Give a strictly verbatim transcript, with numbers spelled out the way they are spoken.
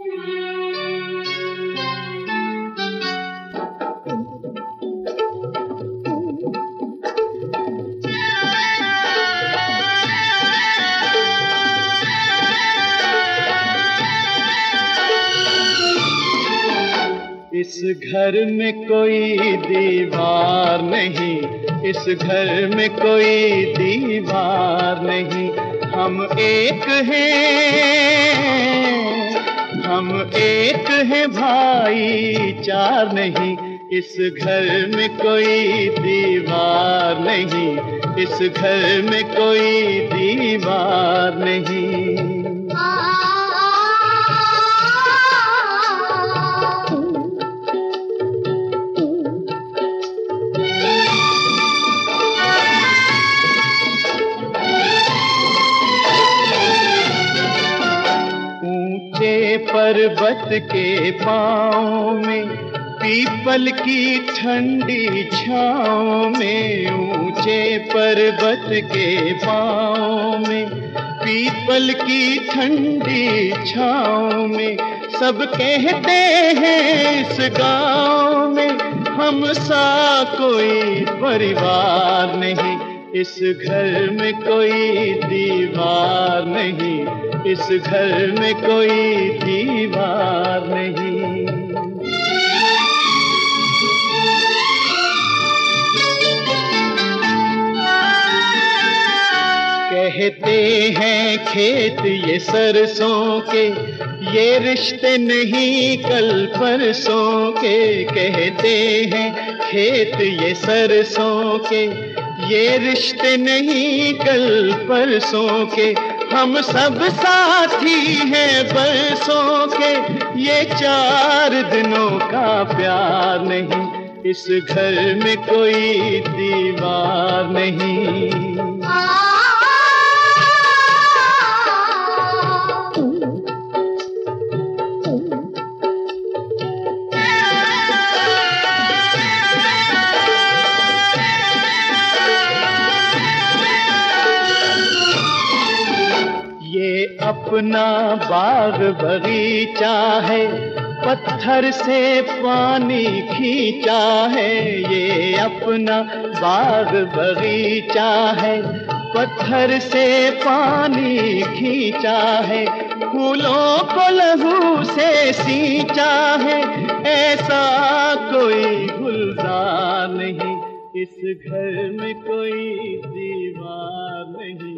इस घर में कोई दीवार नहीं, इस घर में कोई दीवार नहीं। हम एक हैं, हम एक हैं भाई चार नहीं। इस घर में कोई दीवार नहीं, इस घर में कोई दीवार नहीं। पर्वत के पाँव में, पीपल की ठंडी छाँव में, ऊंचे पर्वत के पाँव में, पीपल की ठंडी छाँव में, सब कहते हैं इस गाँव में हम सा कोई परिवार नहीं। इस घर में कोई दीवार नहीं, इस घर में कोई दीवार नहीं। कहते हैं खेत ये सरसों के, ये रिश्ते नहीं कल परसों के। कहते हैं खेत ये सरसों के, ये रिश्ते नहीं कल परसों के। हम सब साथी हैं बरसों के, ये चार दिनों का प्यार नहीं। इस घर में कोई दीवार नहीं। अपना बाग बगीचा है, पत्थर से पानी खींचा है। ये अपना बाग बगीचा है, पत्थर से पानी खींचा है। फूलों को लहू से सींचा है, ऐसा कोई गुलजार नहीं। इस घर में कोई दीवार नहीं।